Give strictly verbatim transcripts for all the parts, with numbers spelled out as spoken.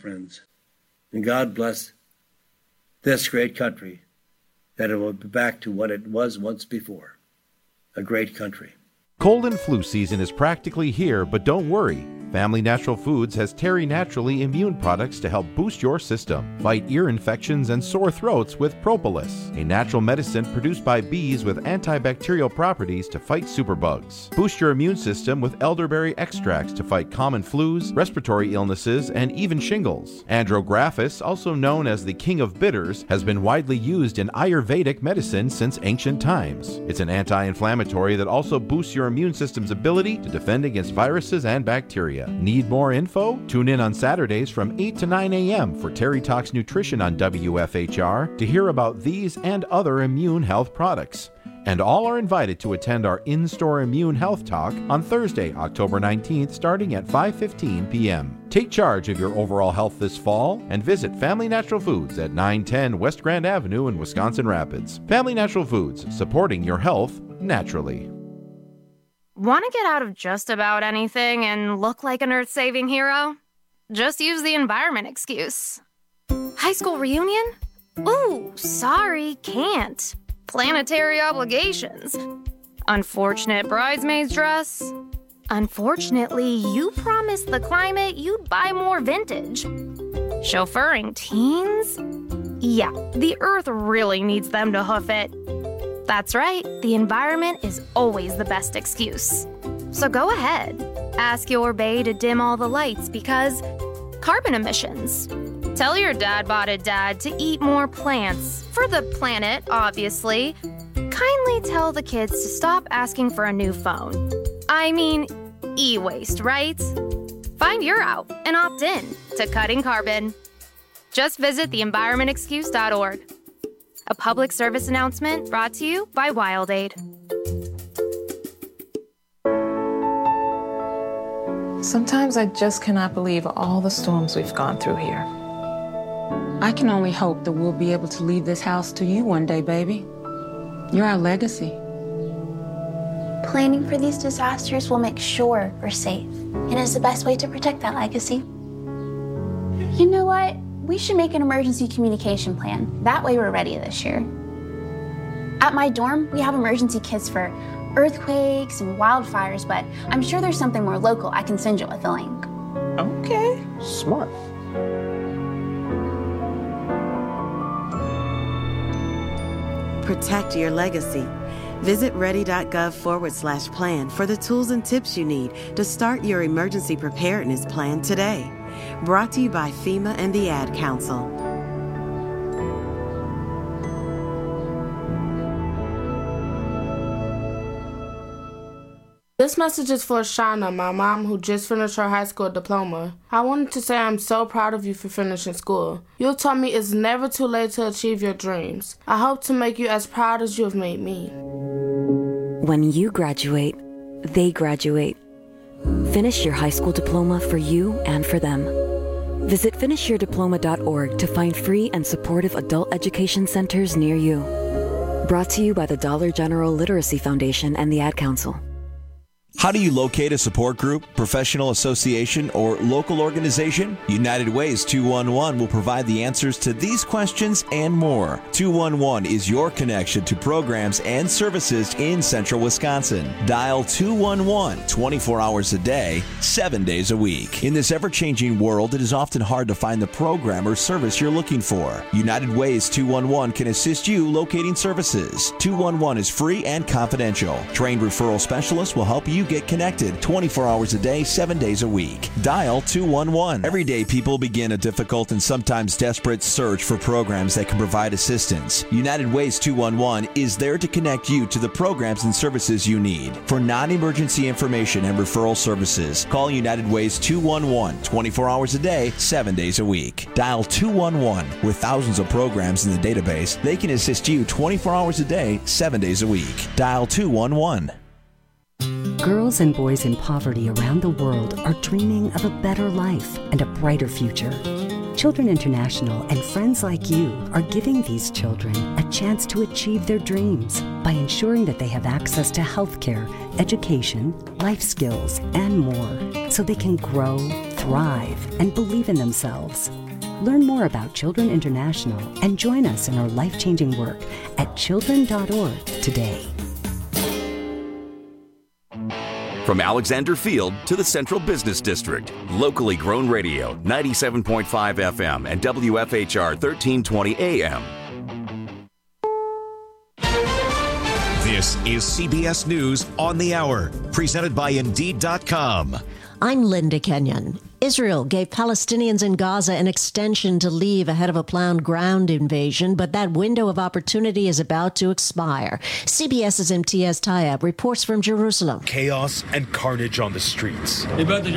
friends. And God bless this great country, that it will be back to what it was once before, a great country. Cold and flu season is practically here, but don't worry. Family Natural Foods has Terry Naturally immune products to help boost your system. Fight ear infections and sore throats with Propolis, a natural medicine produced by bees with antibacterial properties to fight superbugs. Boost your immune system with elderberry extracts to fight common flus, respiratory illnesses, and even shingles. Andrographis, also known as the king of bitters, has been widely used in Ayurvedic medicine since ancient times. It's an anti-inflammatory that also boosts your immune system's ability to defend against viruses and bacteria. Need more info? Tune in on Saturdays from eight to nine a.m. for Terry Talks Nutrition on W F H R to hear about these and other immune health products. And all are invited to attend our in-store immune health talk on Thursday, October nineteenth, starting at five fifteen p.m. Take charge of your overall health this fall and visit Family Natural Foods at nine ten West Grand Avenue in Wisconsin Rapids. Family Natural Foods, supporting your health naturally. Want to get out of just about anything and look like an earth-saving hero? Just use the environment excuse. High school reunion? Ooh, sorry, can't. Planetary obligations. Unfortunate bridesmaid's dress. Unfortunately, you promised the climate you'd buy more vintage. Chauffeuring teens? Yeah, the earth really needs them to hoof it. That's right, the environment is always the best excuse. So go ahead, ask your bae to dim all the lights because carbon emissions. Tell your dad-botted dad to eat more plants, for the planet, obviously. Kindly tell the kids to stop asking for a new phone. I mean, e-waste, right? Find your out and opt in to cutting carbon. Just visit the environment excuse dot org. A public service announcement brought to you by WildAid. Sometimes I just cannot believe all the storms we've gone through here. I can only hope that we'll be able to leave this house to you one day, baby. You're our legacy. Planning for these disasters will make sure we're safe, and is the best way to protect that legacy. You know what? We should make an emergency communication plan. That way we're ready this year. At my dorm, we have emergency kits for earthquakes and wildfires, but I'm sure there's something more local I can send you with a link. Okay, smart. Protect your legacy. Visit ready.gov forward slash plan for the tools and tips you need to start your emergency preparedness plan today. Brought to you by FEMA and the Ad Council. This message is for Shauna, my mom who just finished her high school diploma. I wanted to say I'm so proud of you for finishing school. You taught me it's never too late to achieve your dreams. I hope to make you as proud as you have made me. When you graduate, they graduate. Finish your high school diploma for you and for them. Visit finish your diploma dot org to find free and supportive adult education centers near you. Brought to you by the Dollar General Literacy Foundation and the Ad Council. How do you locate a support group, professional association, or local organization? United Ways two one one will provide the answers to these questions and more. two one one is your connection to programs and services in central Wisconsin. Dial two one one twenty-four hours a day, seven days a week. In this ever-changing world, it is often hard to find the program or service you're looking for. United Ways two one one can assist you locating services. two one one is free and confidential. Trained referral specialists will help you get connected twenty-four hours a day, seven days a week. Dial two one one. Every day, people begin a difficult and sometimes desperate search for programs that can provide assistance. United Ways two one one is there to connect you to the programs and services you need. For non-emergency information and referral services, call United Ways two one one twenty-four hours a day, seven days a week. Dial two one one. With thousands of programs in the database, they can assist you twenty-four hours a day, seven days a week. Dial two one one. Girls and boys in poverty around the world are dreaming of a better life and a brighter future. Children International and friends like you are giving these children a chance to achieve their dreams by ensuring that they have access to health care, education, life skills, and more, so they can grow, thrive and believe in themselves. Learn more about Children International and join us in our life-changing work at children dot org today. From Alexander Field to the Central Business District, locally grown radio, ninety-seven point five F M and W F H R thirteen twenty A M. This is C B S News on the Hour, presented by Indeed dot com. I'm Linda Kenyon. Israel gave Palestinians in Gaza an extension to leave ahead of a planned ground invasion, but that window of opportunity is about to expire. CBS's Imtiaz Tayeb reports from Jerusalem. Chaos and carnage on the streets.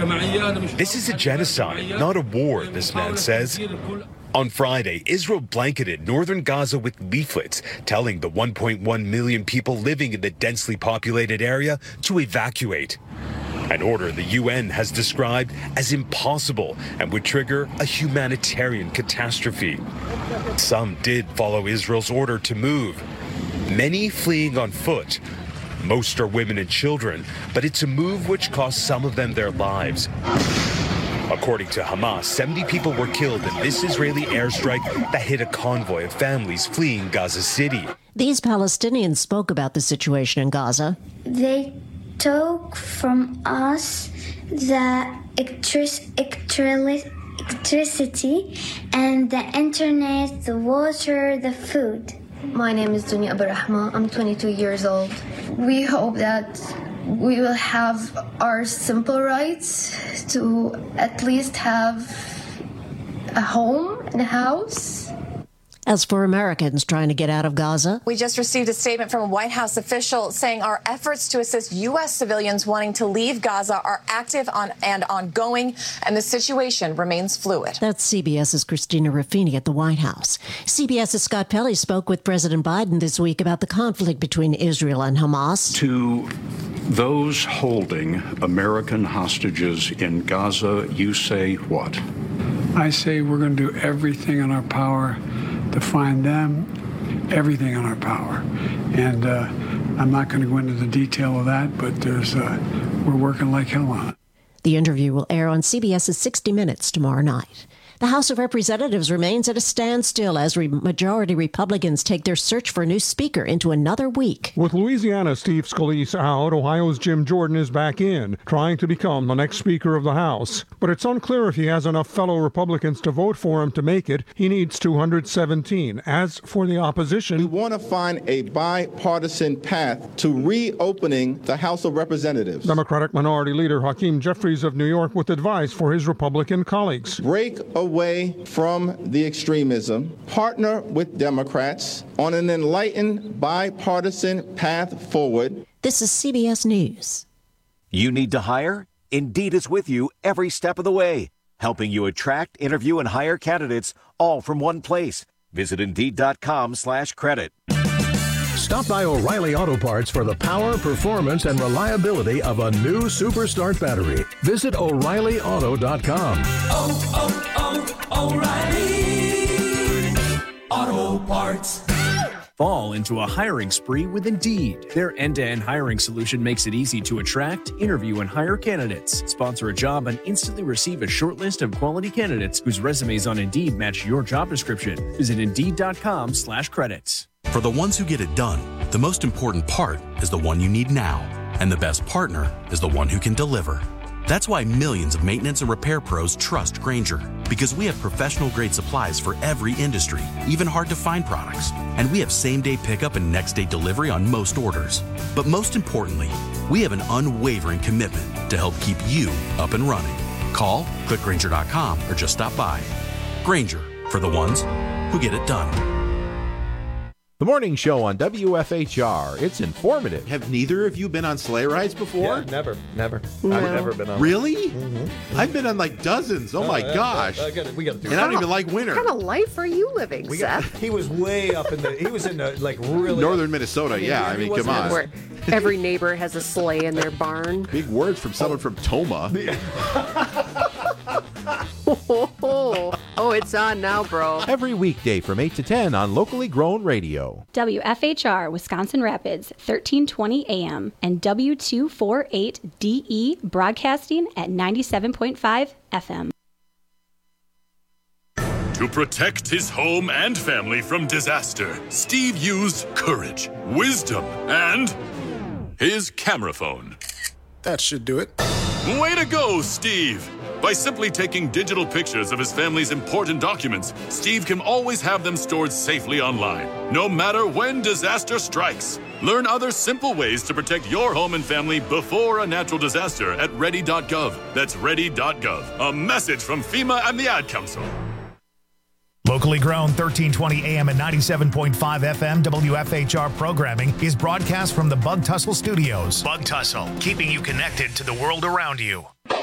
This is a genocide, not a war, this man says. On Friday, Israel blanketed northern Gaza with leaflets telling the one point one million people living in the densely populated area to evacuate. An order the U N has described as impossible and would trigger a humanitarian catastrophe. Some did follow Israel's order to move, many fleeing on foot. Most are women and children, but it's a move which cost some of them their lives. According to Hamas, seventy people were killed in this Israeli airstrike that hit a convoy of families fleeing Gaza City. These Palestinians spoke about the situation in Gaza. They took from us the electric- electric- electricity and the internet, the water, the food. My name is Dunya Abarahma. I'm twenty-two years old. We hope that we will have our simple rights to at least have a home and a house. As for Americans trying to get out of Gaza, we just received a statement from a White House official saying our efforts to assist U S civilians wanting to leave Gaza are active on and ongoing, and the situation remains fluid. That's CBS's Christina Ruffini at the White House. CBS's Scott Pelley spoke with President Biden this week about the conflict between Israel and Hamas. To those holding American hostages in Gaza, you say what? I say we're going to do everything in our power to find them, everything in our power. And uh, I'm not going to go into the detail of that, but there's uh, we're working like hell on it. The interview will air on CBS's sixty minutes tomorrow night. The House of Representatives remains at a standstill as re- majority Republicans take their search for a new speaker into another week. With Louisiana's Steve Scalise out, Ohio's Jim Jordan is back in, trying to become the next Speaker of the House. But it's unclear if he has enough fellow Republicans to vote for him to make it. He needs two hundred seventeen. As for the opposition, we want to find a bipartisan path to reopening the House of Representatives. Democratic Minority Leader Hakeem Jeffries of New York with advice for his Republican colleagues. Break away away from the extremism, partner with Democrats on an enlightened bipartisan path forward. This is C B S News. You need to hire? Indeed is with you every step of the way, helping you attract, interview, and hire candidates all from one place. Visit Indeed.com slash credit. Stop by O'Reilly Auto Parts for the power, performance, and reliability of a new Superstart battery. Visit O'Reilly Auto dot com. Oh, oh, oh, O'Reilly Auto Parts. Fall into a hiring spree with Indeed. Their end-to-end hiring solution makes it easy to attract, interview, and hire candidates. Sponsor a job and instantly receive a short list of quality candidates whose resumes on Indeed match your job description. Visit Indeed.com slash credits. For the ones who get it done, the most important part is the one you need now. And the best partner is the one who can deliver. That's why millions of maintenance and repair pros trust Grainger, because we have professional-grade supplies for every industry, even hard-to-find products. And we have same-day pickup and next-day delivery on most orders. But most importantly, we have an unwavering commitment to help keep you up and running. Call, click Grainger dot com, or just stop by. Grainger, for the ones who get it done. The morning show on W F H R. It's informative. Have neither of you been on sleigh rides before? Yeah, never, never. No. I've never been on. Really? Mm-hmm. I've been on like dozens. Oh, oh my yeah, gosh! I gotta, we got to do. And I don't even like winter. What kind of life are you living, we Seth? Got, he was way up in the. He was in the like really northern Minnesota. I mean, yeah, I mean, come on. Where every neighbor has a sleigh in their barn. Big words from someone oh. from Toma. oh, oh, Oh, it's on now, bro. Every weekday from eight to ten on Locally Grown Radio. W F H R, Wisconsin Rapids, thirteen twenty A M, and W two forty-eight D E, broadcasting at ninety-seven point five F M. To protect his home and family from disaster, Steve used courage, wisdom, and his camera phone. That should do it. Way to go, Steve! By simply taking digital pictures of his family's important documents, Steve can always have them stored safely online, no matter when disaster strikes. Learn other simple ways to protect your home and family before a natural disaster at ready dot gov. That's ready dot gov. A message from FEMA and the Ad Council. Locally grown thirteen twenty A M and ninety-seven point five F M W F H R programming is broadcast from the Bug Tussle Studios. Bug Tussle, keeping you connected to the world around you.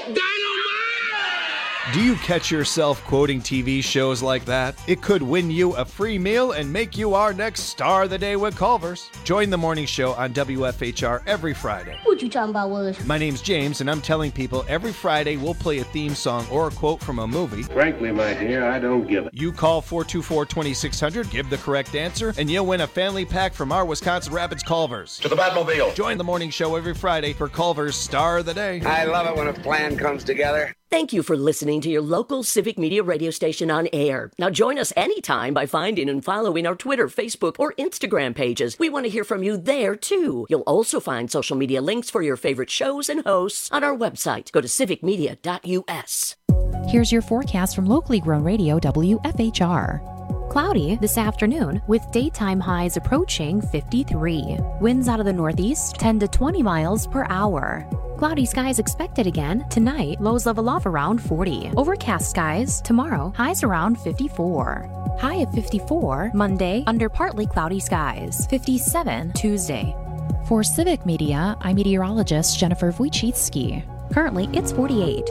Do you catch yourself quoting T V shows like that? It could win you a free meal and make you our next star of the day with Culver's. Join the morning show on W F H R every Friday. What you talking about, Willis? My name's James, and I'm telling people every Friday we'll play a theme song or a quote from a movie. Frankly, my dear, I don't give it. You call four two four, two six zero zero, give the correct answer, and you'll win a family pack from our Wisconsin Rapids Culver's. To the Batmobile. Join the morning show every Friday for Culver's Star of the Day. I love it when a plan comes together. Thank you for listening to your local Civic Media radio station on air. Now join us anytime by finding and following our Twitter, Facebook, or Instagram pages. We want to hear from you there, too. You'll also find social media links for your favorite shows and hosts on our website. Go to civic media dot U S. Here's your forecast from Locally Grown Radio W F H R. Cloudy this afternoon with daytime highs approaching fifty-three. Winds out of the northeast ten to twenty miles per hour. Cloudy skies expected again tonight, lows level off around forty. Overcast skies tomorrow, highs around fifty-four. High of fifty-four Monday, under partly cloudy skies. fifty-seven Tuesday. For Civic Media, I'm meteorologist Jennifer Wojcicki. Currently, it's forty-eight.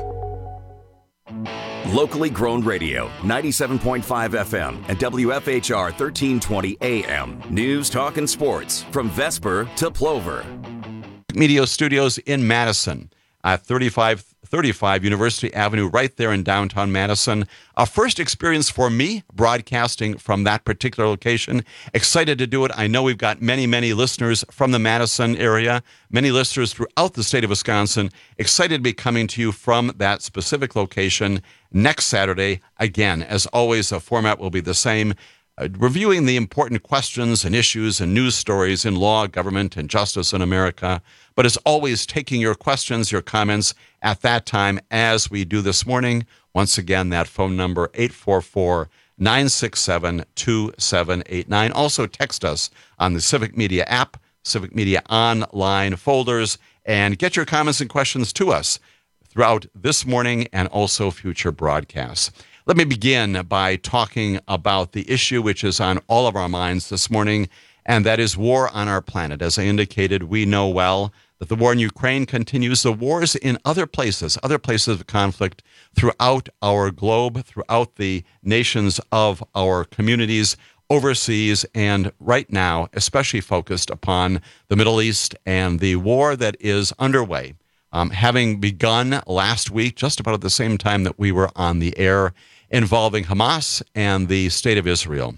Locally grown radio, ninety-seven point five F M and W F H R thirteen twenty A M. News, talk, and sports from Vesper to Plover. Media Studios in Madison at thirty-five thirty-five University Avenue, right there in downtown Madison. A first experience for me broadcasting from that particular location. Excited to do it. I know we've got many, many listeners from the Madison area, many listeners throughout the state of Wisconsin. Excited to be coming to you from that specific location next Saturday. Again, as always, the format will be the same. Uh, reviewing the important questions and issues and news stories in law, government, and justice in America. But as always, taking your questions, your comments at that time as we do this morning. Once again, that phone number, eight four four, nine six seven, two seven eight nine. Also text us on the Civic Media app, Civic Media online folders, and get your comments and questions to us throughout this morning and also future broadcasts. Let me begin by talking about the issue which is on all of our minds this morning, and that is war on our planet. As I indicated, we know well that the war in Ukraine continues. The wars in other places, other places of conflict throughout our globe, throughout the nations of our communities, overseas, and right now, especially focused upon the Middle East and the war that is underway, um, having begun last week, just about at the same time that we were on the air, involving Hamas and the State of Israel.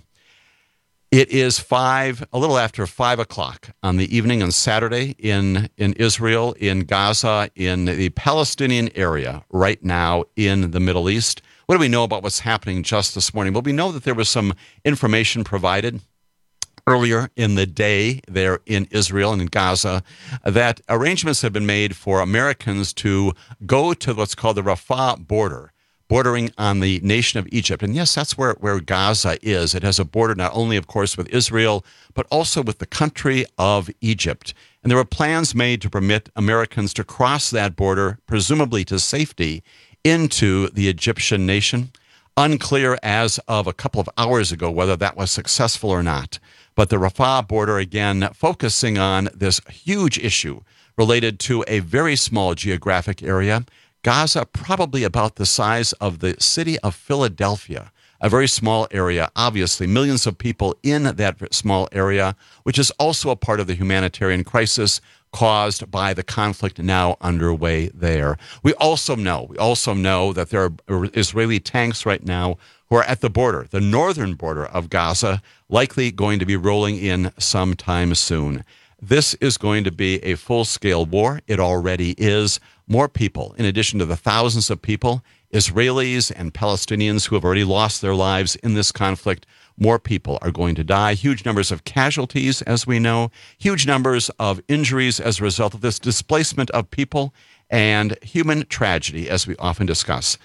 It is five, a little after five o'clock on the evening on Saturday in, in Israel, in Gaza, in the Palestinian area right now in the Middle East. What do we know about what's happening just this morning? Well, we know that there was some information provided earlier in the day there in Israel and in Gaza that arrangements have been made for Americans to go to what's called the Rafah border, bordering on the nation of Egypt. And yes, that's where, where Gaza is. It has a border not only, of course, with Israel, but also with the country of Egypt. And there were plans made to permit Americans to cross that border, presumably to safety, into the Egyptian nation. Unclear as of a couple of hours ago whether that was successful or not. But the Rafah border, again, focusing on this huge issue related to a very small geographic area. Gaza, probably about the size of the city of Philadelphia, a very small area, obviously, millions of people in that small area, which is also a part of the humanitarian crisis caused by the conflict now underway there. We also know, we also know that there are Israeli tanks right now who are at the border, the northern border of Gaza, likely going to be rolling in sometime soon. This is going to be a full-scale war. It already is. More people, in addition to the thousands of people, Israelis and Palestinians who have already lost their lives in this conflict, more people are going to die. Huge numbers of casualties, as we know, huge numbers of injuries as a result of this displacement of people, and human tragedy, as we often discuss.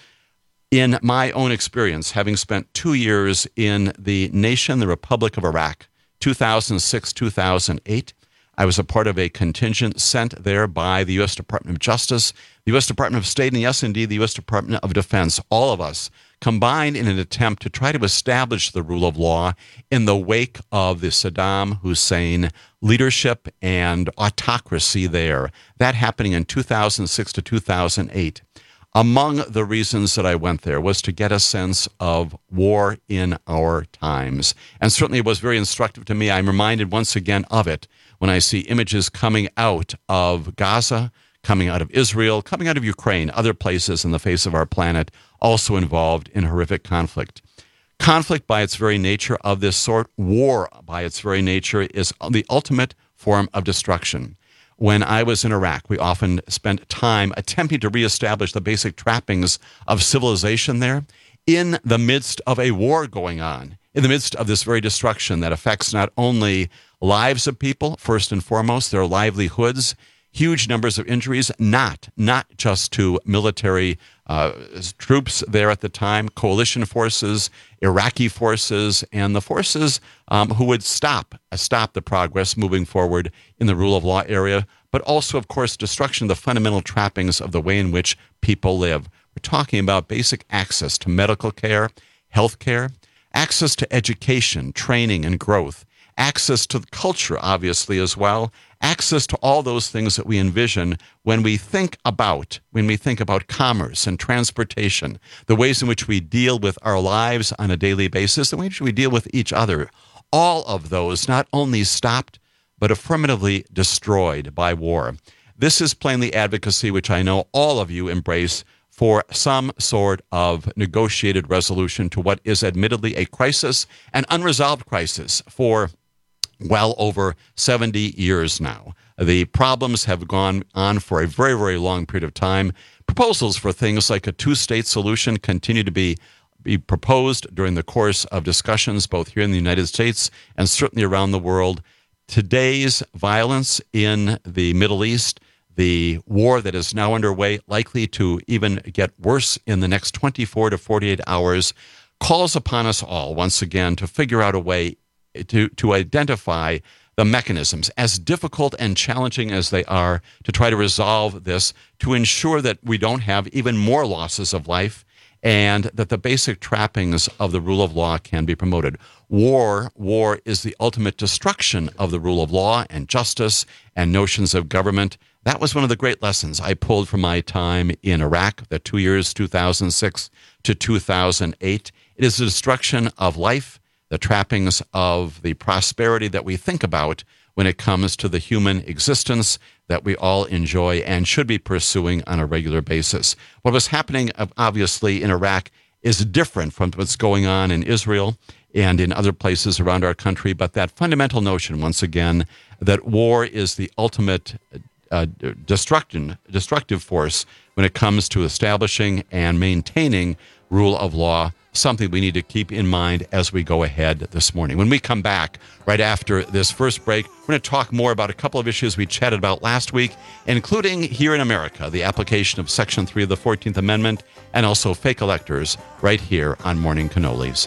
In my own experience, having spent two years in the nation, the Republic of Iraq, two thousand six, two thousand eight, I was a part of a contingent sent there by the U S Department of Justice, the U S Department of State, and yes, indeed, the U S Department of Defense, all of us combined in an attempt to try to establish the rule of law in the wake of the Saddam Hussein leadership and autocracy there. That happening in two thousand six to two thousand eight. Among the reasons that I went there was to get a sense of war in our times. And certainly it was very instructive to me. I'm reminded once again of it when I see images coming out of Gaza, coming out of Israel, coming out of Ukraine, other places in the face of our planet also involved in horrific conflict. Conflict by its very nature of this sort, war by its very nature, is the ultimate form of destruction. When I was in Iraq, we often spent time attempting to reestablish the basic trappings of civilization there in the midst of a war going on, in the midst of this very destruction that affects not only lives of people, first and foremost, their livelihoods, huge numbers of injuries, not, not just to military uh, troops there at the time, coalition forces, Iraqi forces, and the forces um, who would stop, uh, stop the progress moving forward in the rule of law area, but also, of course, destruction of the fundamental trappings of the way in which people live. We're talking about basic access to medical care, health care, access to education, training, and growth, access to culture, obviously, as well, access to all those things that we envision when we think about, when we think about commerce and transportation, the ways in which we deal with our lives on a daily basis, the way in which we deal with each other. All of those not only stopped, but affirmatively destroyed by war. This is plainly advocacy, which I know all of you embrace, for some sort of negotiated resolution to what is admittedly a crisis, an unresolved crisis for well over seventy years now. The problems have gone on for a very, very long period of time. Proposals for things like a two-state solution continue to be, be proposed during the course of discussions both here in the United States and certainly around the world. Today's violence in the Middle East, the war that is now underway, likely to even get worse in the next twenty-four to forty-eight hours, calls upon us all once again to figure out a way to, to identify the mechanisms, as difficult and challenging as they are, to try to resolve this, to ensure that we don't have even more losses of life, and that the basic trappings of the rule of law can be promoted. War, war is the ultimate destruction of the rule of law and justice and notions of government. That was one of the great lessons I pulled from my time in Iraq, the two years, two thousand six to two thousand eight. It is the destruction of life, the trappings of the prosperity that we think about when it comes to the human existence that we all enjoy and should be pursuing on a regular basis. What was happening, obviously, in Iraq is different from what's going on in Israel and in other places around our country, but that fundamental notion, once again, that war is the ultimate uh, destruction, destructive force when it comes to establishing and maintaining rule of law, something we need to keep in mind as we go ahead this morning. When we come back, right after this first break, we're going to talk more about a couple of issues we chatted about last week, including here in America, the application of Section three of the fourteenth Amendment, and also fake electors, right here on Morning Cannolis.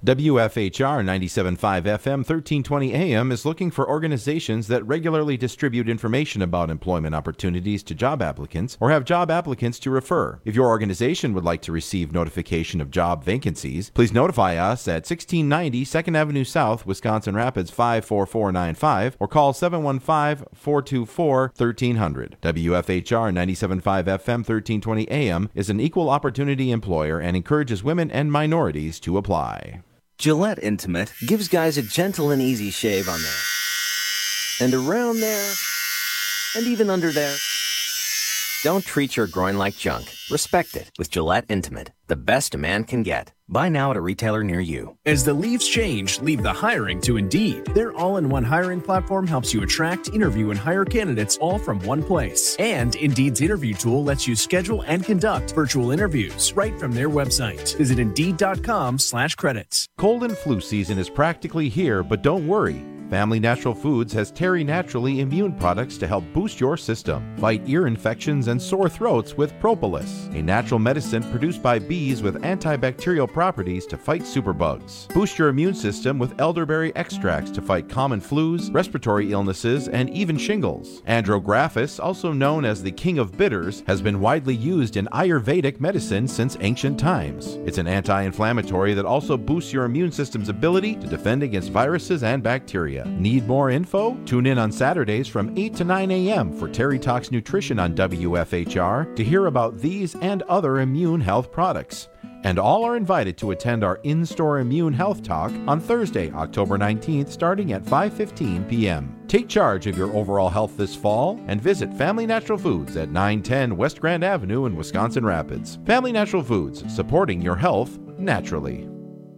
W F H R ninety-seven point five F M, thirteen twenty A M is looking for organizations that regularly distribute information about employment opportunities to job applicants or have job applicants to refer. If your organization would like to receive notification of job vacancies, please notify us at sixteen ninety second Avenue South, Wisconsin Rapids five four four nine five or call seven one five, four two four, one three zero zero. W F H R ninety-seven point five F M, thirteen twenty A M is an equal opportunity employer and encourages women and minorities to apply. Gillette Intimate gives guys a gentle and easy shave on there, and around there, and even under there. Don't treat your groin like junk. Respect it with Gillette Intimate, the best a man can get. Buy now at a retailer near you. As the leaves change, leave the hiring to Indeed. Their all-in-one hiring platform helps you attract, interview, and hire candidates all from one place. And Indeed's interview tool lets you schedule and conduct virtual interviews right from their website. Visit Indeed.com slash credits. Cold and flu season is practically here, but don't worry. Family Natural Foods has Terry Naturally immune products to help boost your system. Fight ear infections and sore throats with Propolis, a natural medicine produced by bees with antibacterial properties to fight superbugs. Boost your immune system with elderberry extracts to fight common flus, respiratory illnesses, and even shingles. Andrographis, also known as the king of bitters, has been widely used in Ayurvedic medicine since ancient times. It's an anti-inflammatory that also boosts your immune system's ability to defend against viruses and bacteria. Need more info? Tune in on Saturdays from eight to nine A M for Terry Talks Nutrition on W F H R to hear about these and other immune health products. And all are invited to attend our in-store immune health talk on Thursday, October nineteenth, starting at five fifteen P M Take charge of your overall health this fall and visit Family Natural Foods at nine ten West Grand Avenue in Wisconsin Rapids. Family Natural Foods, supporting your health naturally.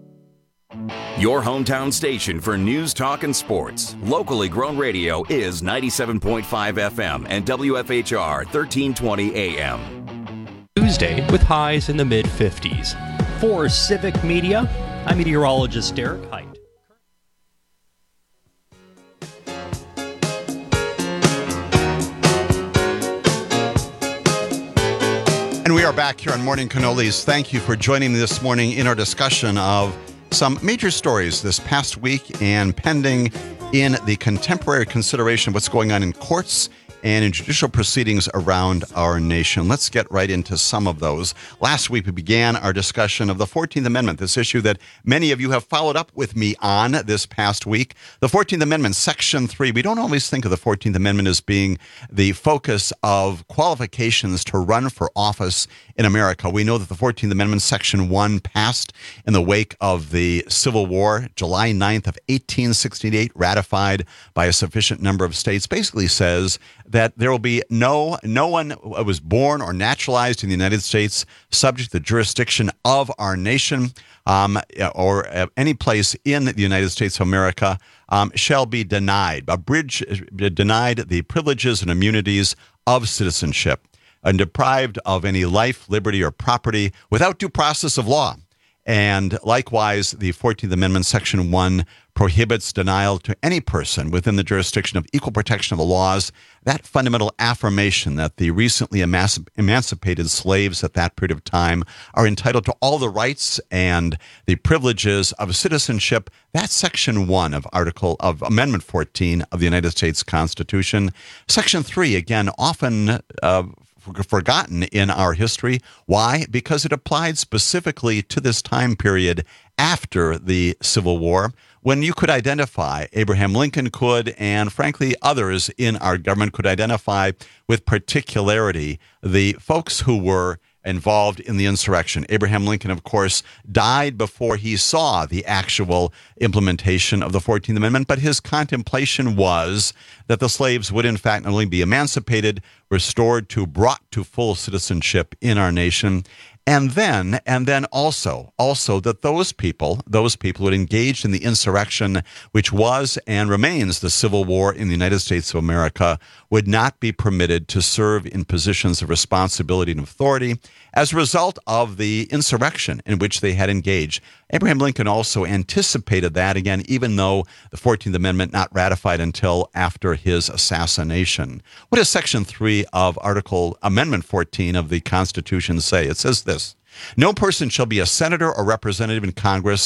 Your hometown station for news, talk, and sports. Locally grown radio is ninety-seven point five F M and W F H R thirteen twenty A M. Tuesday with highs in the mid fifties. For Civic Media, I'm meteorologist Derek Height. And we are back here on Morning Cannolis. Thank you for joining me this morning in our discussion of some major stories this past week and pending in the contemporary consideration of what's going on in courts and in judicial proceedings around our nation. Let's get right into some of those. Last week, we began our discussion of the fourteenth Amendment, this issue that many of you have followed up with me on this past week. The fourteenth Amendment, Section three. We don't always think of the fourteenth Amendment as being the focus of qualifications to run for office in America. We know that the fourteenth Amendment, Section one, passed in the wake of the Civil War, July ninth of eighteen sixty-eight, ratified by a sufficient number of states, basically says that there will be no no one was born or naturalized in the United States subject to the jurisdiction of our nation um, or any place in the United States of America um, shall be denied, abridged, denied the privileges and immunities of citizenship and deprived of any life, liberty, or property without due process of law. And likewise, the fourteenth Amendment, Section one, prohibits denial to any person within the jurisdiction of equal protection of the laws. That fundamental affirmation that the recently emanci- emancipated slaves at that period of time are entitled to all the rights and the privileges of citizenship, that's Section one of Article of Amendment fourteen of the United States Constitution. Section three, again, often uh, forgotten in our history. Why? Because it applied specifically to this time period after the Civil War, when you could identify, Abraham Lincoln could, and frankly others in our government could identify with particularity the folks who were involved in the insurrection. Abraham Lincoln, of course, died before he saw the actual implementation of the fourteenth Amendment, but his contemplation was that the slaves would in fact not only be emancipated, restored to, brought to full citizenship in our nation, and then, and then also, also that those people, those people who had engaged in the insurrection, which was and remains the Civil War in the United States of America, would not be permitted to serve in positions of responsibility and authority as a result of the insurrection in which they had engaged. Abraham Lincoln also anticipated that, again, even though the fourteenth Amendment not ratified until after his assassination. What does Section three of Article Amendment fourteen of the Constitution say? It says this: no person shall be a senator or representative in Congress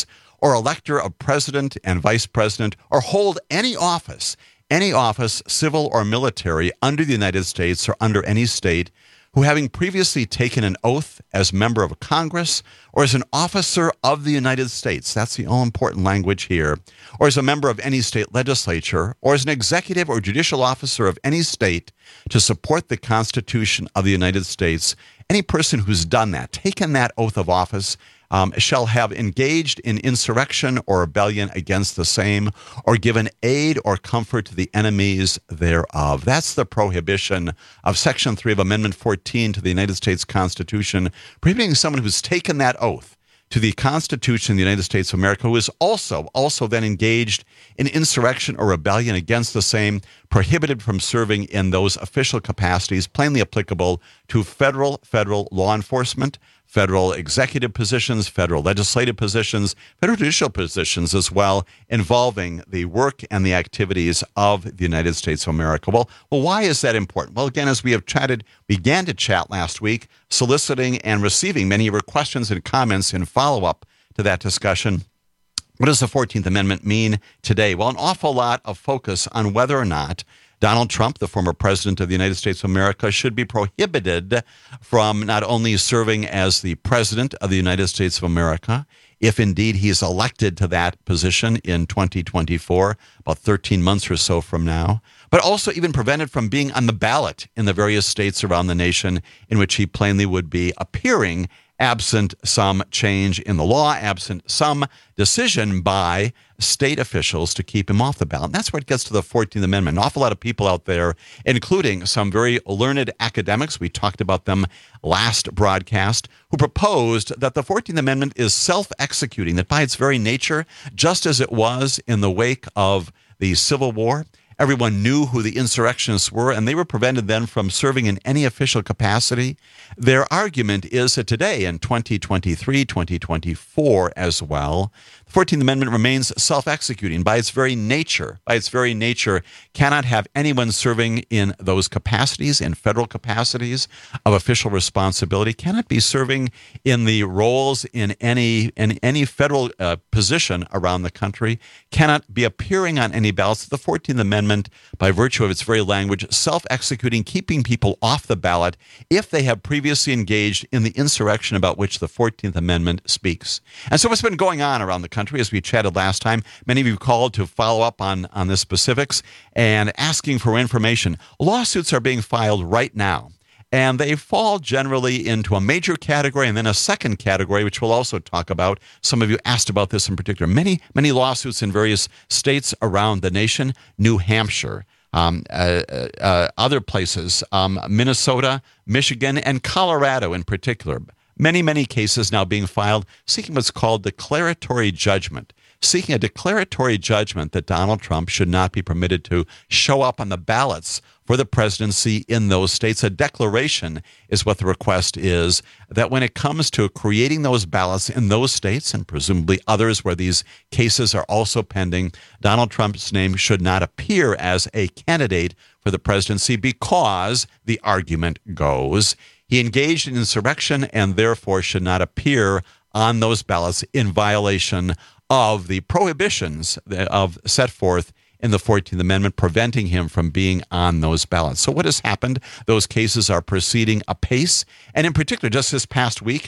or elector of president and vice president, or hold any office, any office, civil or military, under the United States or under any state, who having previously taken an oath as member of Congress or as an officer of the United States, that's the all-important language here, or as a member of any state legislature, or as an executive or judicial officer of any state to support the Constitution of the United States, any person who's done that, taken that oath of office, Um, shall have engaged in insurrection or rebellion against the same, or given aid or comfort to the enemies thereof. That's the prohibition of Section three of Amendment fourteen to the United States Constitution, prohibiting someone who's taken that oath to the Constitution of the United States of America, who is also, also then engaged in insurrection or rebellion against the same, prohibited from serving in those official capacities plainly applicable to federal, federal law enforcement, federal executive positions, federal legislative positions, federal judicial positions as well, involving the work and the activities of the United States of America. Well, well, why is that important? Well, again, as we have chatted, began to chat last week, soliciting and receiving many of your questions and comments in follow-up to that discussion. What does the fourteenth Amendment mean today? Well, an awful lot of focus on whether or not Donald Trump, the former president of the United States of America, should be prohibited from not only serving as the president of the United States of America, if indeed he is elected to that position in twenty twenty-four, about thirteen months or so from now, but also even prevented from being on the ballot in the various states around the nation in which he plainly would be appearing, absent some change in the law, absent some decision by state officials to keep him off the ballot. And that's where it gets to the fourteenth Amendment. An awful lot of people out there, including some very learned academics, we talked about them last broadcast, who proposed that the fourteenth Amendment is self-executing, that by its very nature, just as it was in the wake of the Civil War, everyone knew who the insurrectionists were, and they were prevented then from serving in any official capacity. Their argument is that today, in twenty twenty-three, twenty twenty-four as well, the fourteenth Amendment remains self-executing. By its very nature, by its very nature, cannot have anyone serving in those capacities, in federal capacities of official responsibility, cannot be serving in the roles in any in any federal uh, position around the country, cannot be appearing on any ballots. The fourteenth Amendment, by virtue of its very language, self-executing, keeping people off the ballot if they have previously engaged in the insurrection about which the fourteenth Amendment speaks. And so what's been going on around the country, as we chatted last time, many of you called to follow up on, on the specifics and asking for information. Lawsuits are being filed right now, and they fall generally into a major category and then a second category, which we'll also talk about. Some of you asked about this in particular. Many, many lawsuits in various states around the nation, New Hampshire, um, uh, uh, other places, um, Minnesota, Michigan, and Colorado in particular. Many, many cases now being filed seeking what's called declaratory judgment, seeking a declaratory judgment that Donald Trump should not be permitted to show up on the ballots for the presidency in those states. A declaration is what the request is, that when it comes to creating those ballots in those states, and presumably others where these cases are also pending, Donald Trump's name should not appear as a candidate for the presidency because, the argument goes, he engaged in insurrection and therefore should not appear on those ballots in violation of the prohibitions of set forth in the fourteenth Amendment, preventing him from being on those ballots. So what has happened? Those cases are proceeding apace. And in particular, just this past week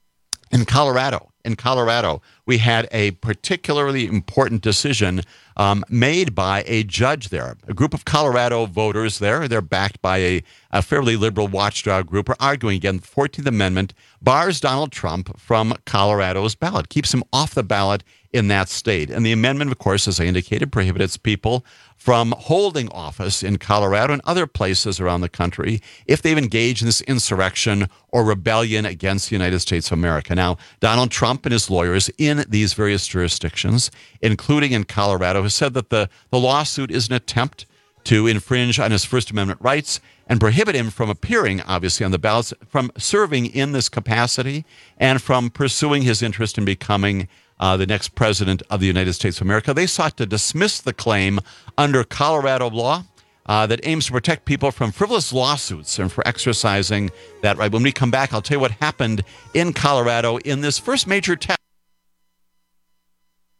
in Colorado, in Colorado, we had a particularly important decision um, made by a judge there. A group of Colorado voters there, they're backed by a, a fairly liberal watchdog group, are arguing again the fourteenth Amendment bars Donald Trump from Colorado's ballot, keeps him off the ballot in that state. And the amendment, of course, as I indicated, prohibits people from holding office in Colorado and other places around the country if they've engaged in this insurrection or rebellion against the United States of America. Now, Donald Trump and his lawyers in these various jurisdictions, including in Colorado, have said that the, the lawsuit is an attempt to infringe on his First Amendment rights and prohibit him from appearing, obviously, on the ballots, from serving in this capacity, and from pursuing his interest in becoming Uh, the next president of the United States of America. They sought to dismiss the claim under Colorado law uh, that aims to protect people from frivolous lawsuits and for exercising that right. When we come back, I'll tell you what happened in Colorado in this first major test.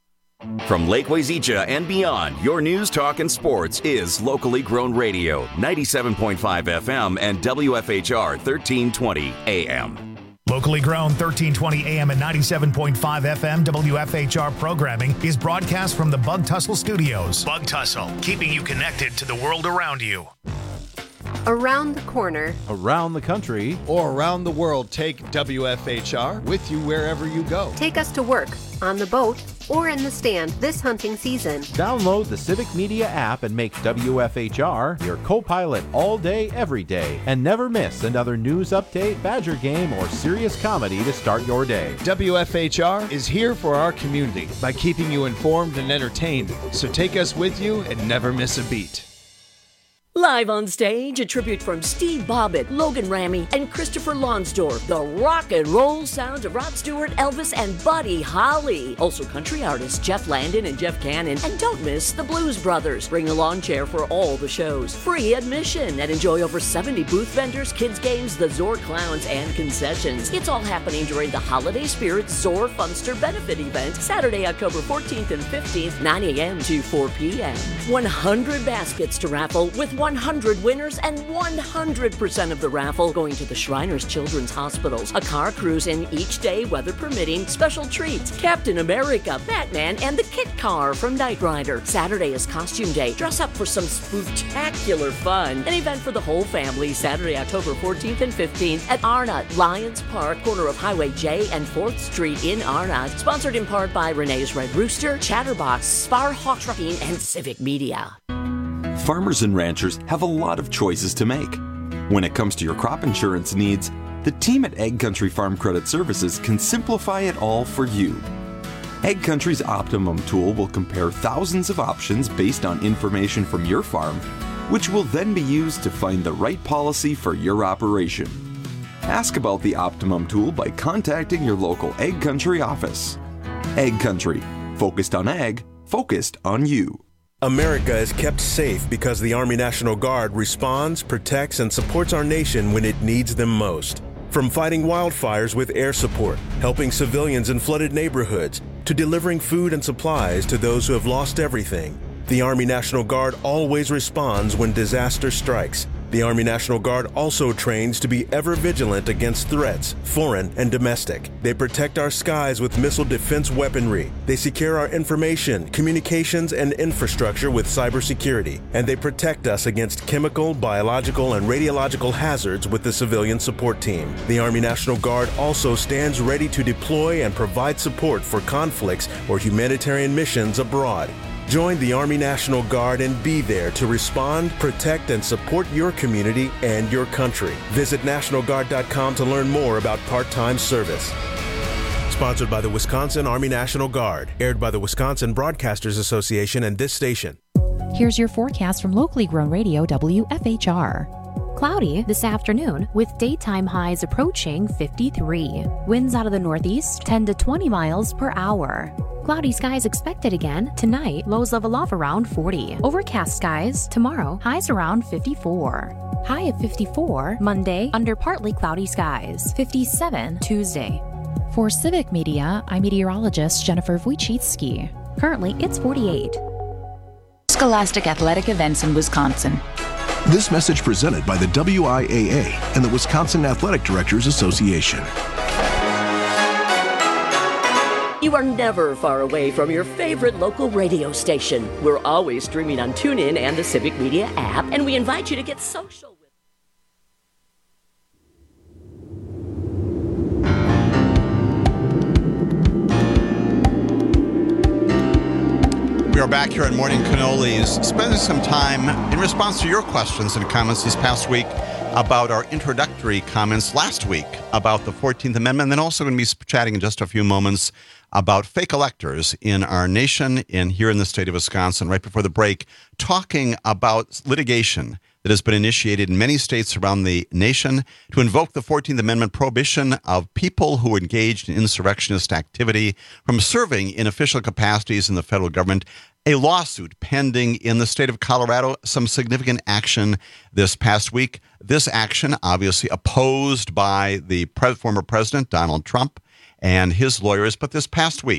From Lake Wazeecha and beyond, your news, talk, and sports is locally grown radio, ninety-seven point five F M and W F H R thirteen twenty A M. Locally grown thirteen twenty A M and ninety-seven point five F M W F H R programming is broadcast from the Bug Tussle Studios. Bug Tussle, keeping you connected to the world around you. Around the corner, around the country, or around the world, take W F H R with you wherever you go. Take us to work, on the boat, or in the stand this hunting season. Download the Civic Media app and make W F H R your co-pilot all day, every day. And never miss another news update, Badger game, or serious comedy to start your day. W F H R is here for our community by keeping you informed and entertained. So take us with you and never miss a beat. Live on stage, a tribute from Steve Bobbitt, Logan Ramey, and Christopher Lonsdorf. The rock and roll sounds of Rod Stewart, Elvis, and Buddy Holly. Also country artists Jeff Landon and Jeff Cannon. And don't miss the Blues Brothers. Bring a lawn chair for all the shows. Free admission and enjoy over seventy booth vendors, kids games, the Zor Clowns, and concessions. It's all happening during the Holiday Spirit Zor Funster benefit event, Saturday, October fourteenth and fifteenth, nine a.m. to four p.m. one hundred baskets to raffle with one hundred winners and one hundred percent of the raffle going to the Shriners Children's Hospitals. A car cruise in each day, weather permitting. Special treats: Captain America, Batman, and the Kit Car from Knight Rider. Saturday is costume day. Dress up for some spectacular fun. An event for the whole family, Saturday, October fourteenth and fifteenth at Arnott Lions Park, corner of Highway J and fourth Street in Arnott. Sponsored in part by Renee's Red Rooster, Chatterbox, Sparhawk Trucking, and Civic Media. Farmers and ranchers have a lot of choices to make. When it comes to your crop insurance needs, the team at Ag Country Farm Credit Services can simplify it all for you. Ag Country's Optimum tool will compare thousands of options based on information from your farm, which will then be used to find the right policy for your operation. Ask about the Optimum tool by contacting your local Ag Country office. Ag Country, focused on ag, focused on you. America is kept safe because the Army National Guard responds, protects, and supports our nation when it needs them most. From fighting wildfires with air support, helping civilians in flooded neighborhoods, to delivering food and supplies to those who have lost everything, the Army National Guard always responds when disaster strikes. The Army National Guard also trains to be ever vigilant against threats, foreign and domestic. They protect our skies with missile defense weaponry. They secure our information, communications, and infrastructure with cybersecurity. And they protect us against chemical, biological, and radiological hazards with the civilian support team. The Army National Guard also stands ready to deploy and provide support for conflicts or humanitarian missions abroad. Join the Army National Guard and be there to respond, protect, and support your community and your country. Visit National Guard dot com to learn more about part-time service. Sponsored by the Wisconsin Army National Guard. Aired by the Wisconsin Broadcasters Association and this station. Here's your forecast from locally grown radio W F H R. Cloudy this afternoon with daytime highs approaching fifty-three. Winds out of the northeast ten to twenty miles per hour. Cloudy skies expected again tonight, lows level off around forty. Overcast skies tomorrow, highs around fifty-four. High of fifty-four Monday, under partly cloudy skies. fifty-seven Tuesday. For Civic Media, I'm meteorologist Jennifer Wojcicki. Currently, it's forty-eight. Scholastic athletic events in Wisconsin. This message presented by the W I A A and the Wisconsin Athletic Directors Association. You are never far away from your favorite local radio station. We're always streaming on TuneIn and the Civic Media app, and we invite you to get social with We are back here at Morning Cannolis, spending some time in response to your questions and comments this past week about our introductory comments last week about the fourteenth Amendment, and then also going to be chatting in just a few moments about fake electors in our nation and here in the state of Wisconsin. Right before the break, talking about litigation that has been initiated in many states around the nation to invoke the fourteenth Amendment prohibition of people who engaged in insurrectionist activity from serving in official capacities in the federal government. A lawsuit pending in the state of Colorado, some significant action this past week. This action obviously opposed by the pre- former president, Donald Trump, and his lawyers. But this past week,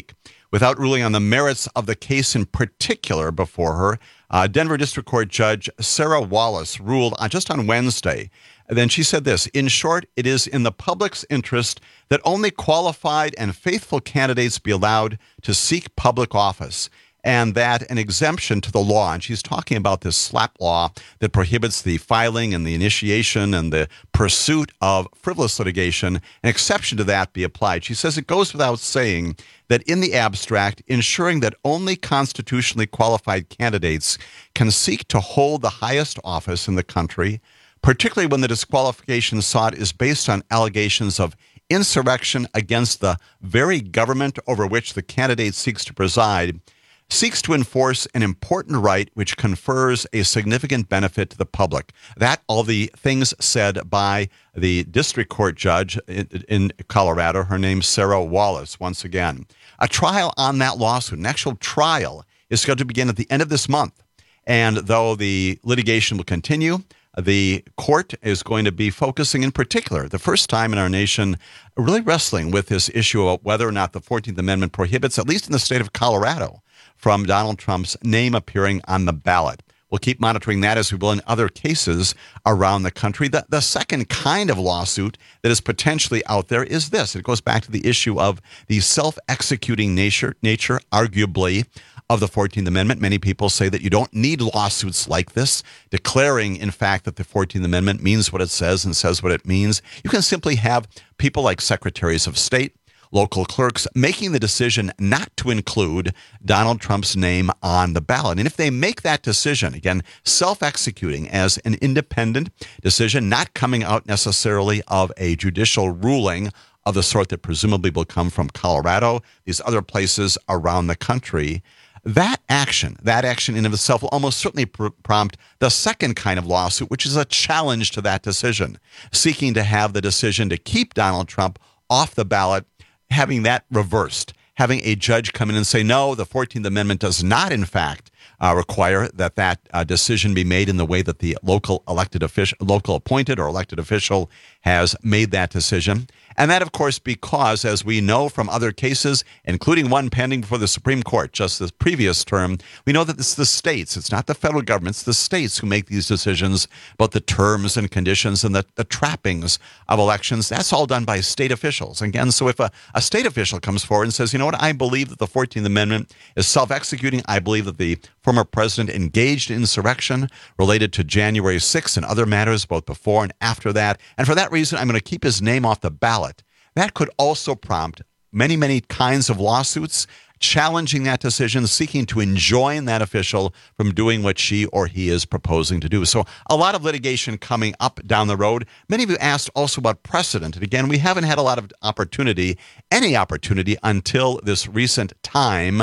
without ruling on the merits of the case in particular before her. Uh, Denver District Court Judge Sarah Wallace ruled on, just on Wednesday. And then she said this, in short, it is in the public's interest that only qualified and faithful candidates be allowed to seek public office, and that an exemption to the law, and she's talking about this SLAPP law that prohibits the filing and the initiation and the pursuit of frivolous litigation, an exception to that be applied. She says it goes without saying that in the abstract, ensuring that only constitutionally qualified candidates can seek to hold the highest office in the country, particularly when the disqualification sought is based on allegations of insurrection against the very government over which the candidate seeks to preside, seeks to enforce an important right which confers a significant benefit to the public. That, all the things said by the district court judge in, in Colorado, her name's Sarah Wallace, once again. A trial on that lawsuit, an actual trial, is scheduled to begin at the end of this month. And though the litigation will continue, the court is going to be focusing in particular, the first time in our nation, really wrestling with this issue of whether or not the fourteenth Amendment prohibits, at least in the state of Colorado, from Donald Trump's name appearing on the ballot. We'll keep monitoring that as we will in other cases around the country. The, the second kind of lawsuit that is potentially out there is this. It goes back to the issue of the self-executing nature, nature, arguably, of the fourteenth Amendment. Many people say that you don't need lawsuits like this, declaring, in fact, that the fourteenth Amendment means what it says and says what it means. You can simply have people like secretaries of state, local clerks making the decision not to include Donald Trump's name on the ballot. And if they make that decision, again, self-executing as an independent decision, not coming out necessarily of a judicial ruling of the sort that presumably will come from Colorado, these other places around the country, that action, that action in of itself will almost certainly pr- prompt the second kind of lawsuit, which is a challenge to that decision, seeking to have the decision to keep Donald Trump off the ballot, having that reversed, having a judge come in and say, no, the fourteenth Amendment does not, in fact, uh, require that that uh, decision be made in the way that the local elected official, local appointed or elected official has made that decision. And that, of course, because, as we know from other cases, including one pending before the Supreme Court just this previous term, we know that it's the states, it's not the federal government, it's the states who make these decisions about the terms and conditions and the, the trappings of elections. That's all done by state officials. Again, so if a, a state official comes forward and says, you know what, I believe that the fourteenth Amendment is self-executing, I believe that the former president engaged in insurrection related to January sixth and other matters, both before and after that, and for that reason, I'm going to keep his name off the ballot. That could also prompt many, many kinds of lawsuits challenging that decision, seeking to enjoin that official from doing what she or he is proposing to do. So a lot of litigation coming up down the road. Many of you asked also about precedent. And again, we haven't had a lot of opportunity, any opportunity until this recent time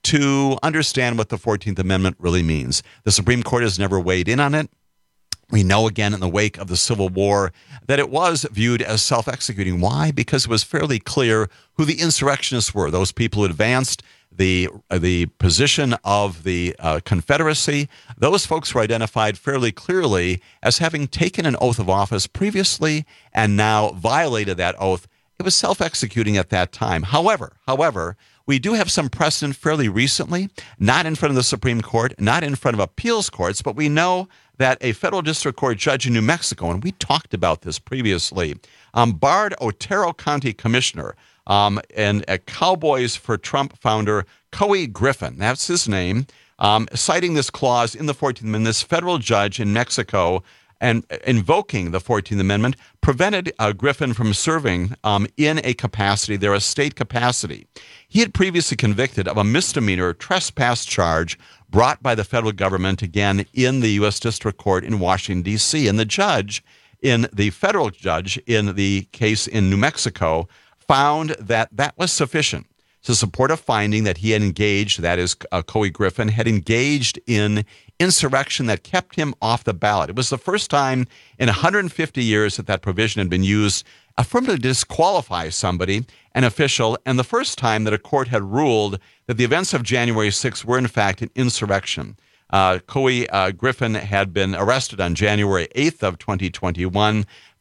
to understand what the fourteenth Amendment really means. The Supreme Court has never weighed in on it. We know, again, in the wake of the Civil War, that it was viewed as self-executing. Why? Because it was fairly clear who the insurrectionists were, those people who advanced the uh, the position of the uh, Confederacy. Those folks were identified fairly clearly as having taken an oath of office previously and now violated that oath. It was self-executing at that time. However, however, we do have some precedent fairly recently, not in front of the Supreme Court, not in front of appeals courts, but we know that a federal district court judge in New Mexico, and we talked about this previously, um, barred Otero County Commissioner um, and a Cowboys for Trump founder, Couy Griffin, that's his name, um, citing this clause in the fourteenth Amendment. This federal judge in Mexico, and invoking the fourteenth Amendment, prevented uh, Griffin from serving um, in a capacity, their estate capacity. He had previously convicted of a misdemeanor trespass charge brought by the federal government, again, in the U S District Court in Washington, D C. And the judge, in the federal judge in the case in New Mexico, found that that was sufficient to support a finding that he had engaged, that is, uh, Couy Griffin, had engaged in insurrection that kept him off the ballot. It was the first time in one hundred fifty years that that provision had been used affirmatively to disqualify somebody, an official, and the first time that a court had ruled that the events of January sixth were in fact an insurrection. Uh, Couy uh, Griffin had been arrested on January eighth of twenty twenty-one,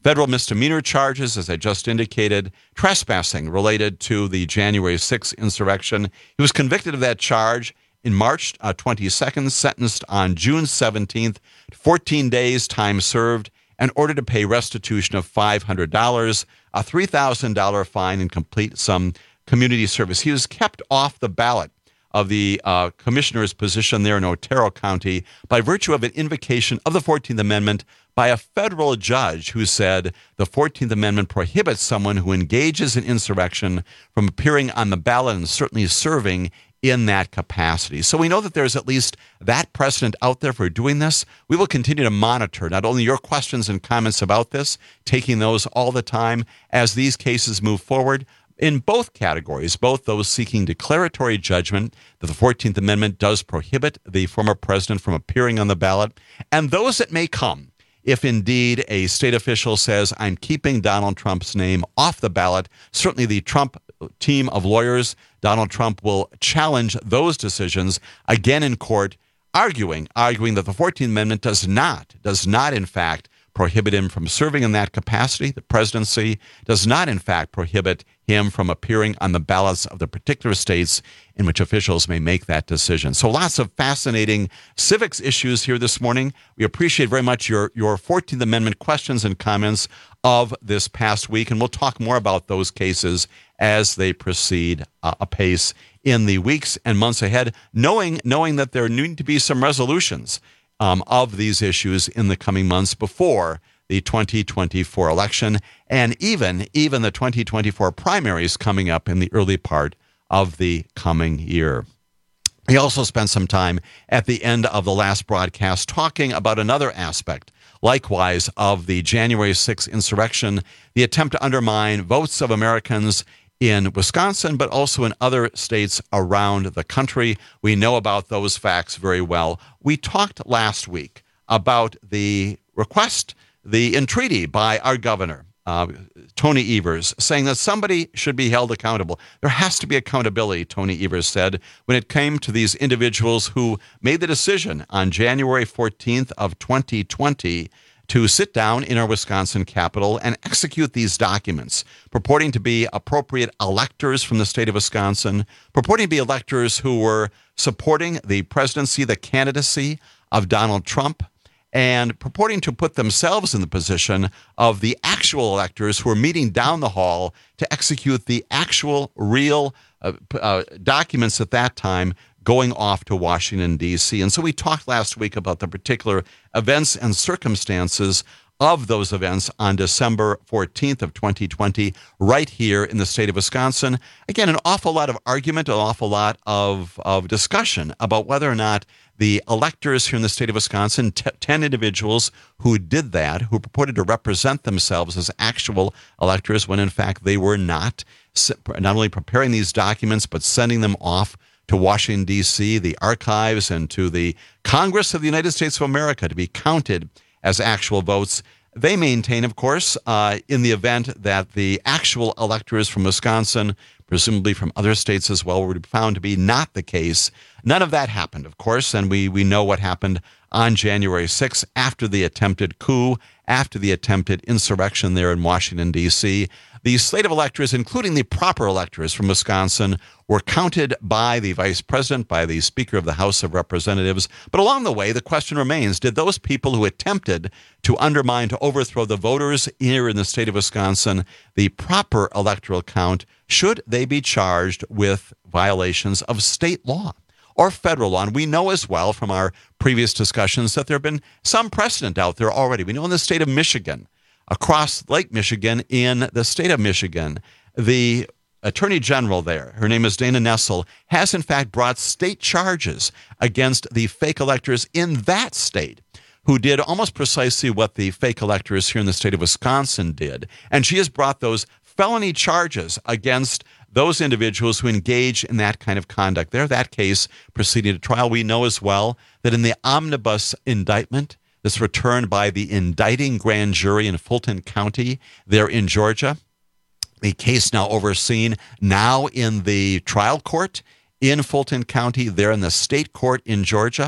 federal misdemeanor charges, as I just indicated, trespassing related to the January sixth insurrection. He was convicted of that charge in March uh, twenty-second, sentenced on June seventeenth, fourteen days, time served, and ordered to pay restitution of five hundred dollars, a three thousand dollars fine, and complete some community service. He was kept off the ballot of the uh, commissioner's position there in Otero County by virtue of an invocation of the fourteenth Amendment by a federal judge who said the fourteenth Amendment prohibits someone who engages in insurrection from appearing on the ballot and certainly serving in that capacity. So we know that there's at least that precedent out there for doing this. We will continue to monitor not only your questions and comments about this, taking those all the time as these cases move forward, in both categories, both those seeking declaratory judgment that the fourteenth Amendment does prohibit the former president from appearing on the ballot, and those that may come if indeed a state official says, I'm keeping Donald Trump's name off the ballot. Certainly the Trump team of lawyers, Donald Trump will challenge those decisions again in court, arguing, arguing that the fourteenth Amendment does not, does not in fact prohibit him from serving in that capacity. The presidency does not, in fact, prohibit him from appearing on the ballots of the particular states in which officials may make that decision. So lots of fascinating civics issues here this morning. We appreciate very much your, your fourteenth Amendment questions and comments of this past week, and we'll talk more about those cases as they proceed uh, apace in the weeks and months ahead, knowing, knowing that there need to be some resolutions Um, of these issues in the coming months before the twenty twenty-four election and even, even the twenty twenty-four primaries coming up in the early part of the coming year. We also spent some time at the end of the last broadcast talking about another aspect, likewise, of the January sixth insurrection, the attempt to undermine votes of Americans in Wisconsin, but also in other states around the country. We know about those facts very well. We talked last week about the request, the entreaty by our governor, uh, Tony Evers, saying that somebody should be held accountable. There has to be accountability, Tony Evers said, when it came to these individuals who made the decision on January fourteenth of twenty twenty to sit down in our Wisconsin Capitol and execute these documents, purporting to be appropriate electors from the state of Wisconsin, purporting to be electors who were supporting the presidency, the candidacy of Donald Trump, and purporting to put themselves in the position of the actual electors who are meeting down the hall to execute the actual, real uh, uh, documents at that time going off to Washington, D C. And so we talked last week about the particular events and circumstances of those events on December fourteenth of twenty twenty, right here in the state of Wisconsin. Again, an awful lot of argument, an awful lot of, of discussion about whether or not the electors here in the state of Wisconsin, t- ten individuals who did that, who purported to represent themselves as actual electors when in fact they were not, not only preparing these documents, but sending them off to Washington, D C, the archives, and to the Congress of the United States of America to be counted as actual votes. They maintain, of course, uh, in the event that the actual electors from Wisconsin, presumably from other states as well, were found to be not the case. None of that happened, of course, and we, we know what happened on January sixth after the attempted coup, after the attempted insurrection there in Washington, D C. The slate of electors, including the proper electors from Wisconsin, were counted by the vice president, by the Speaker of the House of Representatives. But along the way, the question remains, did those people who attempted to undermine, to overthrow the voters here in the state of Wisconsin, the proper electoral count, should they be charged with violations of state law or federal law? And we know as well from our previous discussions that there have been some precedent out there already. We know in the state of Michigan, across Lake Michigan, in the state of Michigan, the Attorney General there, her name is Dana Nessel, has in fact brought state charges against the fake electors in that state who did almost precisely what the fake electors here in the state of Wisconsin did. And she has brought those felony charges against those individuals who engage in that kind of conduct. There, that case proceeding to trial. We know as well that in the omnibus indictment that's returned by the indicting grand jury in Fulton County there in Georgia, the case now overseen now in the trial court in Fulton County there in the state court in Georgia,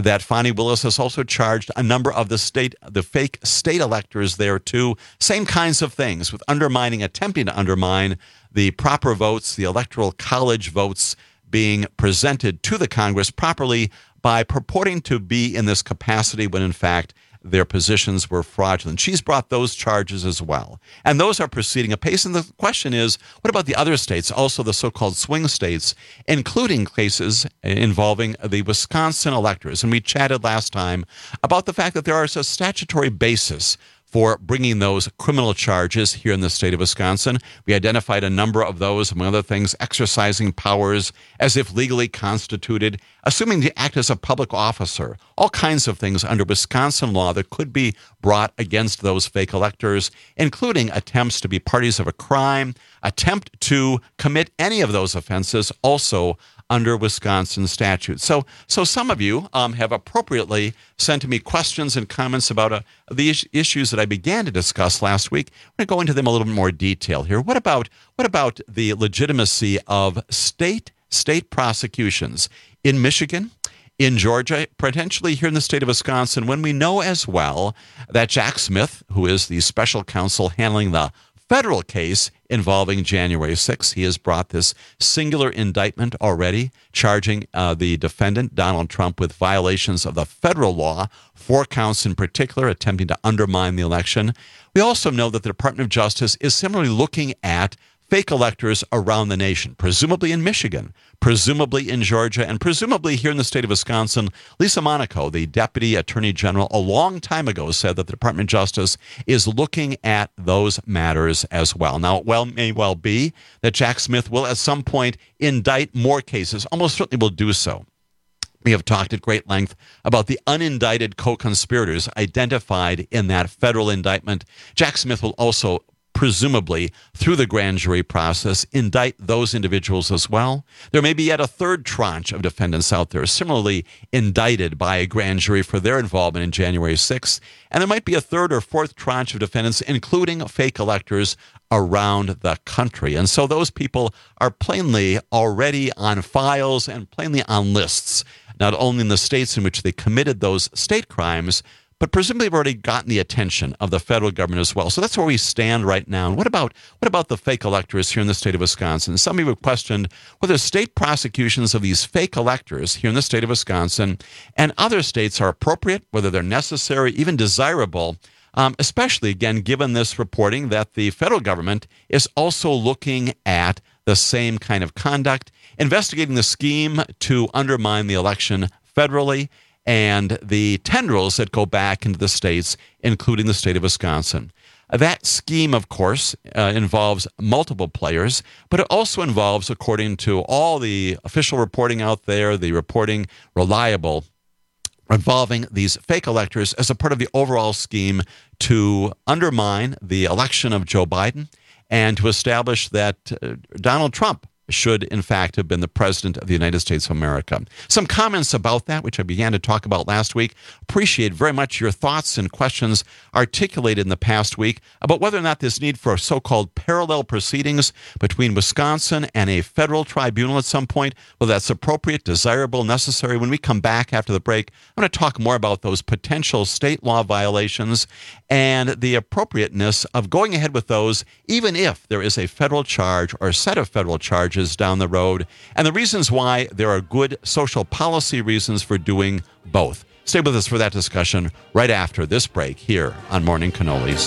that Fani Willis has also charged a number of the state, the fake state electors there too. Same kinds of things with undermining, attempting to undermine the proper votes, the electoral college votes being presented to the Congress properly by purporting to be in this capacity when in fact their positions were fraudulent. She's brought those charges as well. And those are proceeding apace. And the question is, what about the other states, also the so-called swing states, including cases involving the Wisconsin electors? And we chatted last time about the fact that there is a statutory basis for bringing those criminal charges here in the state of Wisconsin. We identified a number of those, among other things, exercising powers as if legally constituted, assuming to act as a public officer, all kinds of things under Wisconsin law that could be brought against those fake electors, including attempts to be parties of a crime, attempt to commit any of those offenses, also under Wisconsin statute. So so some of you um, have appropriately sent to me questions and comments about uh, the is- issues that I began to discuss last week. I'm going to go into them a little bit more detail here. What about what about the legitimacy of state state prosecutions in Michigan, in Georgia, potentially here in the state of Wisconsin, when we know as well that Jack Smith, who is the special counsel handling the federal case involving January sixth. He has brought this singular indictment already, charging uh, the defendant, Donald Trump, with violations of the federal law, four counts in particular, attempting to undermine the election. We also know that the Department of Justice is similarly looking at fake electors around the nation, presumably in Michigan, presumably in Georgia, and presumably here in the state of Wisconsin. Lisa Monaco, the Deputy Attorney General, a long time ago said that the Department of Justice is looking at those matters as well. Now, it well, may well be that Jack Smith will at some point indict more cases, almost certainly will do so. We have talked at great length about the unindicted co-conspirators identified in that federal indictment. Jack Smith will also presumably, through the grand jury process, indict those individuals as well. There may be yet a third tranche of defendants out there similarly indicted by a grand jury for their involvement in January sixth. And there might be a third or fourth tranche of defendants, including fake electors around the country. And so those people are plainly already on files and plainly on lists, not only in the states in which they committed those state crimes, but presumably have already gotten the attention of the federal government as well. So that's where we stand right now. And what about what about the fake electors here in the state of Wisconsin? Some people have questioned whether state prosecutions of these fake electors here in the state of Wisconsin and other states are appropriate, whether they're necessary, even desirable, um, especially, again, given this reporting that the federal government is also looking at the same kind of conduct, investigating the scheme to undermine the election federally, and the tendrils that go back into the states, including the state of Wisconsin. That scheme, of course, uh, involves multiple players, but it also involves, according to all the official reporting out there, the reporting reliable, involving these fake electors as a part of the overall scheme to undermine the election of Joe Biden and to establish that uh, Donald Trump should, in fact, have been the president of the United States of America. Some comments about that, which I began to talk about last week. Appreciate very much your thoughts and questions articulated in the past week about whether or not this need for so-called parallel proceedings between Wisconsin and a federal tribunal at some point, whether that's appropriate, desirable, necessary. When we come back after the break, I'm going to talk more about those potential state law violations and the appropriateness of going ahead with those, even if there is a federal charge or a set of federal charges down the road, and the reasons why there are good social policy reasons for doing both. Stay with us for that discussion right after this break here on Morning Cannolis.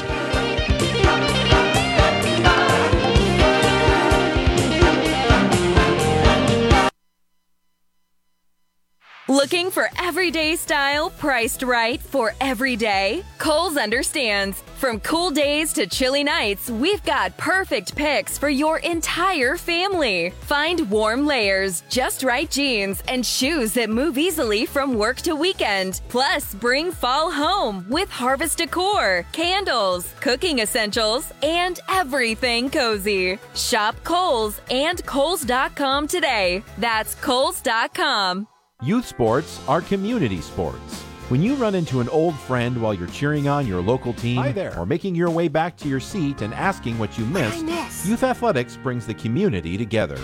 Looking for everyday style priced right for every day? Kohl's understands. From cool days to chilly nights, we've got perfect picks for your entire family. Find warm layers, just right jeans, and shoes that move easily from work to weekend. Plus, bring fall home with harvest decor, candles, cooking essentials, and everything cozy. Shop Kohl's and Kohl's dot com today. That's Kohl's dot com. Youth sports are community sports. When you run into an old friend while you're cheering on your local team, Hi there. or making your way back to your seat and asking what you missed, Youth Athletics brings the community together.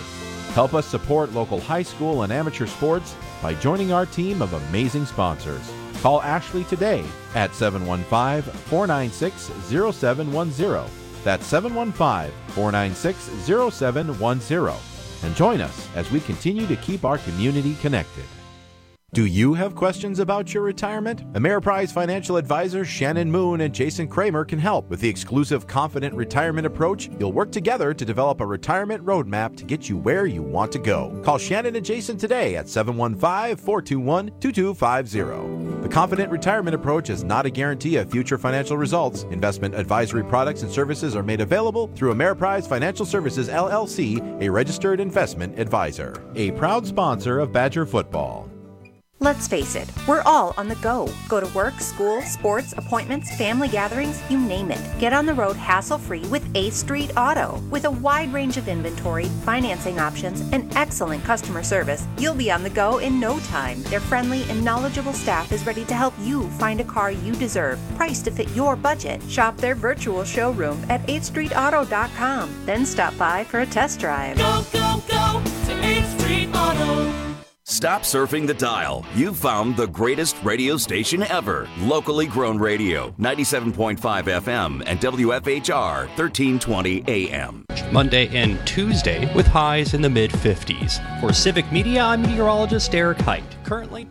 Help us support local high school and amateur sports by joining our team of amazing sponsors. Call Ashley today at seven one five, four nine six, zero seven one zero. That's seven one five, four nine six, zero seven one zero. And join us as we continue to keep our community connected. Do you have questions about your retirement? Ameriprise financial advisors Shannon Moon and Jason Kramer can help. With the exclusive Confident Retirement Approach, you'll work together to develop a retirement roadmap to get you where you want to go. Call Shannon and Jason today at seven one five, four two one, two two five zero. The Confident Retirement Approach is not a guarantee of future financial results. Investment advisory products and services are made available through Ameriprise Financial Services, L L C, a registered investment advisor. A proud sponsor of Badger Football. Let's face it, we're all on the go. Go to work, school, sports, appointments, family gatherings, you name it. Get on the road hassle-free with eighth Street Auto. With a wide range of inventory, financing options, and excellent customer service, you'll be on the go in no time. Their friendly and knowledgeable staff is ready to help you find a car you deserve, priced to fit your budget. Shop their virtual showroom at eighth street auto dot com. Then stop by for a test drive. Go, go, go to eighth Street Auto. Stop surfing the dial. You've found the greatest radio station ever. Locally grown radio, ninety-seven point five F M and W F H R, thirteen twenty A M. Monday and Tuesday with highs in the mid fifties. For Civic Media, I'm meteorologist Eric Height. Currently...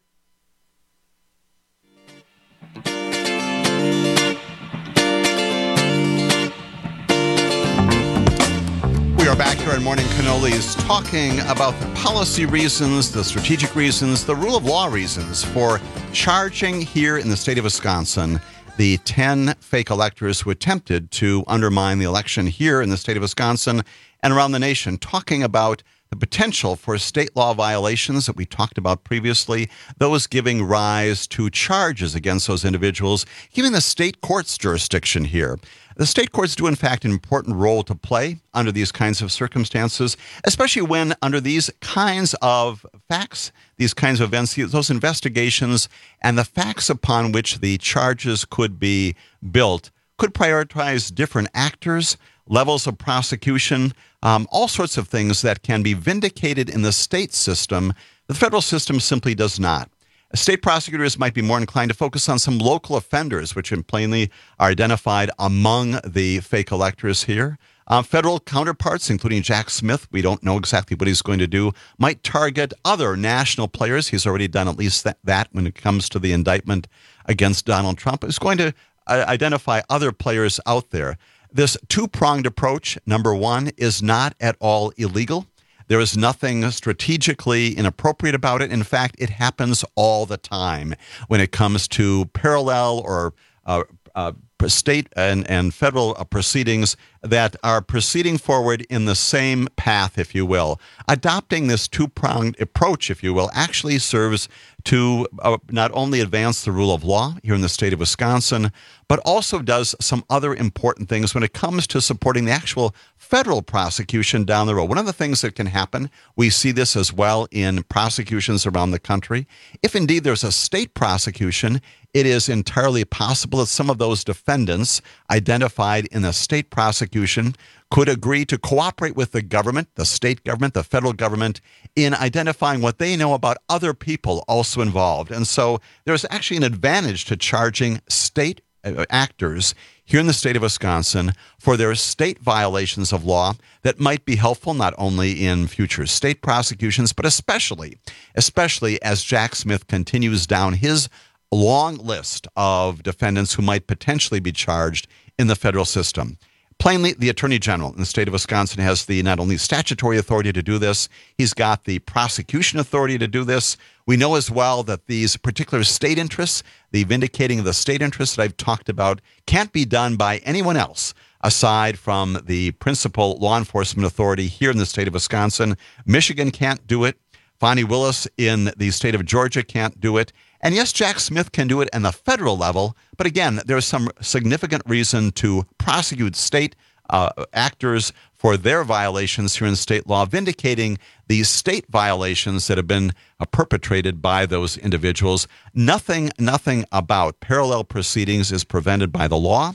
We are back here on Morning Cannolis talking about the policy reasons, the strategic reasons, the rule of law reasons for charging here in the state of Wisconsin the ten fake electors who attempted to undermine the election here in the state of Wisconsin and around the nation, talking about the potential for state law violations that we talked about previously, those giving rise to charges against those individuals, giving the state courts jurisdiction here. The state courts do, in fact, an important role to play under these kinds of circumstances, especially when under these kinds of facts, these kinds of events, those investigations, and the facts upon which the charges could be built could prioritize different actors, levels of prosecution, um, all sorts of things that can be vindicated in the state system. The federal system simply does not. State prosecutors might be more inclined to focus on some local offenders, which plainly are identified among the fake electors here. Uh, federal counterparts, including Jack Smith, we don't know exactly what he's going to do, might target other national players. He's already done at least that, that when it comes to the indictment against Donald Trump. He's going to uh, identify other players out there. This two-pronged approach, number one, is not at all illegal. There is nothing strategically inappropriate about it. In fact, it happens all the time when it comes to parallel or uh, uh, state and, and federal uh, proceedings that are proceeding forward in the same path, if you will. Adopting this two-pronged approach, if you will, actually serves to uh, not only advance the rule of law here in the state of Wisconsin, but also does some other important things when it comes to supporting the actual federal prosecution down the road. One of the things that can happen, we see this as well in prosecutions around the country. If indeed there's a state prosecution, it is entirely possible that some of those defendants identified in a state prosecution could agree to cooperate with the government, the state government, the federal government, in identifying what they know about other people also involved. And so there's actually an advantage to charging state actors here in the state of Wisconsin for their state violations of law that might be helpful not only in future state prosecutions, but especially, especially as Jack Smith continues down his long list of defendants who might potentially be charged in the federal system. Plainly, the Attorney General in the state of Wisconsin has the not only statutory authority to do this, he's got the prosecution authority to do this. We know as well that these particular state interests, the vindicating of the state interests that I've talked about, can't be done by anyone else aside from the principal law enforcement authority here in the state of Wisconsin. Michigan can't do it. Fani Willis in the state of Georgia can't do it. And yes, Jack Smith can do it on the federal level, but again, there's some significant reason to prosecute state uh, actors for their violations here in state law, vindicating these state violations that have been uh, perpetrated by those individuals. Nothing, nothing about parallel proceedings is prevented by the law.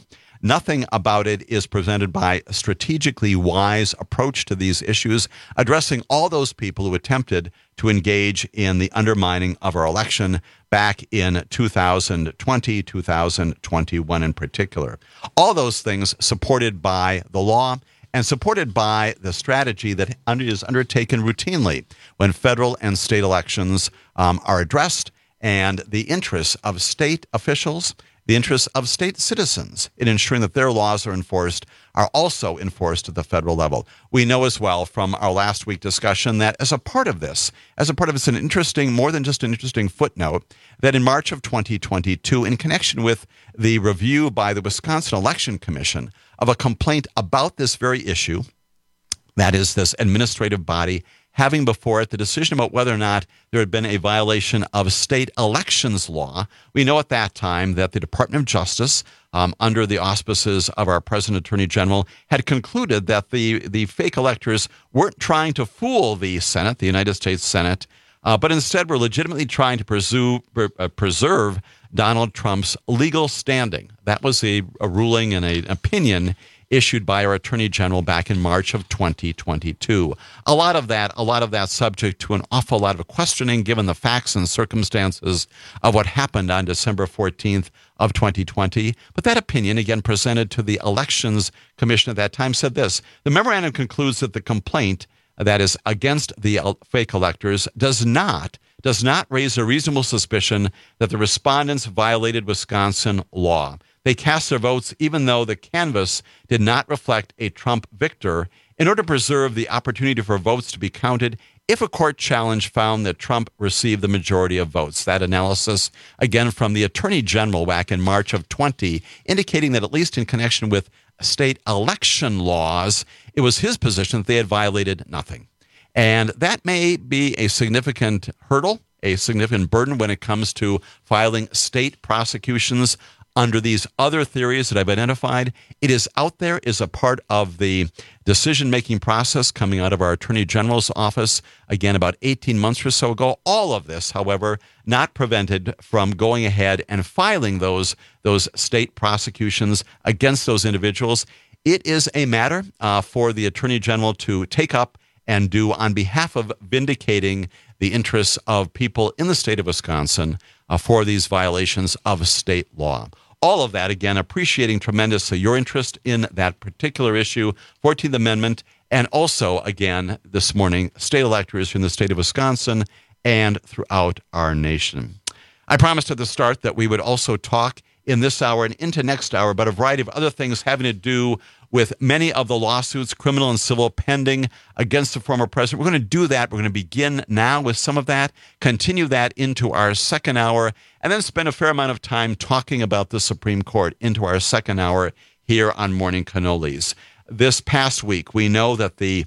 Nothing about it is presented by a strategically wise approach to these issues, addressing all those people who attempted to engage in the undermining of our election back in two thousand twenty, two thousand twenty-one in particular. All those things supported by the law and supported by the strategy that is undertaken routinely when federal and state elections um, are addressed, and the interests of state officials, the interests of state citizens in ensuring that their laws are enforced are also enforced at the federal level. We know as well from our last week discussion that as a part of this, as a part of it's an interesting, more than just an interesting footnote, that in March of twenty twenty-two, in connection with the review by the Wisconsin Election Commission of a complaint about this very issue, that is this administrative body having before it the decision about whether or not there had been a violation of state elections law. We know at that time that the Department of Justice, um, under the auspices of our President Attorney General, had concluded that the, the fake electors weren't trying to fool the Senate, the United States Senate, uh, but instead were legitimately trying to pursue, uh, preserve Donald Trump's legal standing. That was a, a ruling and an opinion issued by our Attorney General back in March of twenty twenty-two. A lot of that, a lot of that subject to an awful lot of questioning given the facts and circumstances of what happened on December fourteenth of twenty twenty. But that opinion, again presented to the Elections Commission at that time, said this: the memorandum concludes that the complaint that is against the fake electors does not does not raise a reasonable suspicion that the respondents violated Wisconsin law. They cast their votes even though the canvass did not reflect a Trump victor in order to preserve the opportunity for votes to be counted if a court challenge found that Trump received the majority of votes. That analysis, again, from the Attorney General back in March of twenty, indicating that at least in connection with state election laws, it was his position that they had violated nothing. And that may be a significant hurdle, a significant burden when it comes to filing state prosecutions under these other theories that I've identified. It is out there, is a part of the decision-making process coming out of our Attorney General's office, again, about eighteen months or so ago. All of this, however, not prevented from going ahead and filing those, those state prosecutions against those individuals. It is a matter uh, for the Attorney General to take up and do on behalf of vindicating the interests of people in the state of Wisconsin uh, for these violations of state law. All of that, again, appreciating tremendously your interest in that particular issue, fourteenth Amendment, and also, again, this morning, state electors in the state of Wisconsin and throughout our nation. I promised at the start that we would also talk in this hour and into next hour about a variety of other things having to do with many of the lawsuits, criminal and civil, pending against the former president. We're going to do that. We're going to begin now with some of that, continue that into our second hour, and then spend a fair amount of time talking about the Supreme Court into our second hour here on Morning Cannolis. This past week, we know that the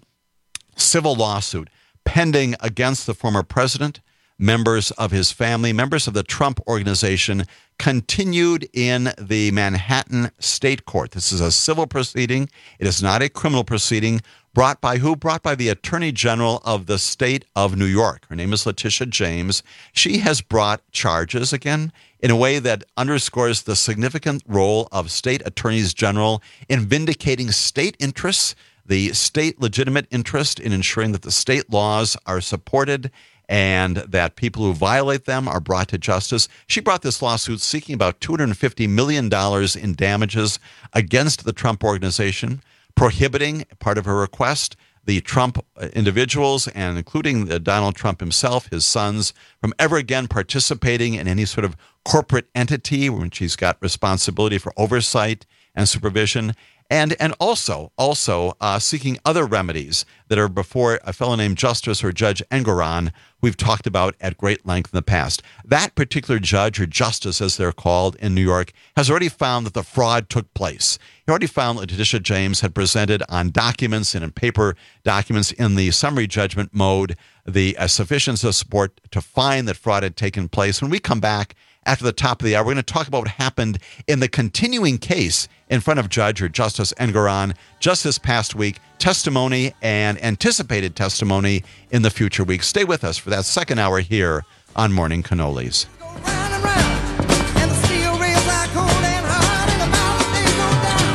civil lawsuit pending against the former president, members of his family, members of the Trump Organization, continued in the Manhattan State Court. This is a civil proceeding. It is not a criminal proceeding. Brought by who? Brought by the Attorney General of the state of New York. Her name is Letitia James. She has brought charges, again, in a way that underscores the significant role of state attorneys general in vindicating state interests, the state legitimate interest in ensuring that the state laws are supported and that people who violate them are brought to justice. She brought this lawsuit seeking about two hundred fifty million dollars in damages against the Trump Organization, prohibiting, part of her request, the Trump individuals, and including Donald Trump himself, his sons, from ever again participating in any sort of corporate entity when she's got responsibility for oversight and supervision. And and also also uh, seeking other remedies that are before a fellow named Justice or Judge Engoron, we've talked about at great length in the past. That particular judge, or justice as they're called in New York, has already found that the fraud took place. He already found that Letitia James had presented on documents and in paper documents in the summary judgment mode the uh, sufficiency of support to find that fraud had taken place. When we come back after the top of the hour, we're going to talk about what happened in the continuing case in front of Judge or Justice Engoron just this past week, testimony and anticipated testimony in the future weeks. Stay with us for that second hour here on Morning Cannolis. And the steel rails like cold and hard, and the mountain they go down.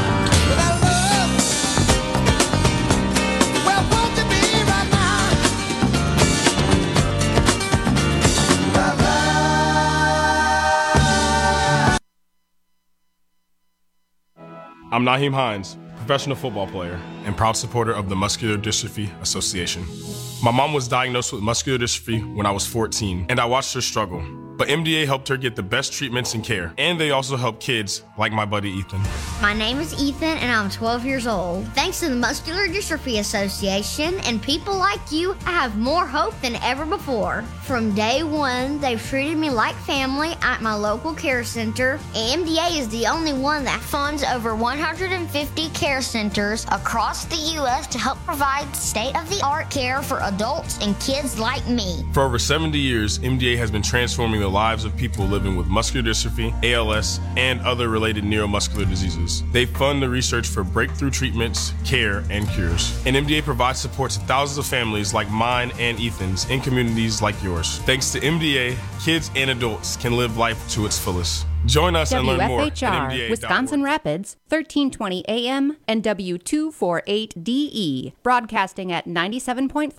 I'm Naheem Hines, professional football player and proud supporter of the Muscular Dystrophy Association. My mom was diagnosed with muscular dystrophy when I was fourteen, and I watched her struggle. But M D A helped her get the best treatments and care, and they also help kids like my buddy Ethan. My name is Ethan, and I'm twelve years old. Thanks to the Muscular Dystrophy Association and people like you, I have more hope than ever before. From day one, they've treated me like family at my local care center. M D A is the only one that funds over one hundred fifty care centers across the U S to help provide state-of-the-art care for adults and kids like me. For over seventy years, M D A has been transforming the lives of people living with muscular dystrophy, A L S, and other related neuromuscular diseases. They fund the research for breakthrough treatments, care, and cures. And M D A provides support to thousands of families like mine and Ethan's in communities like yours. Thanks to M D A, kids and adults can live life to its fullest. Join us and learn more at M D A dot org. Wisconsin Rapids, thirteen twenty A M and W two forty-eight D E, broadcasting at ninety-seven point five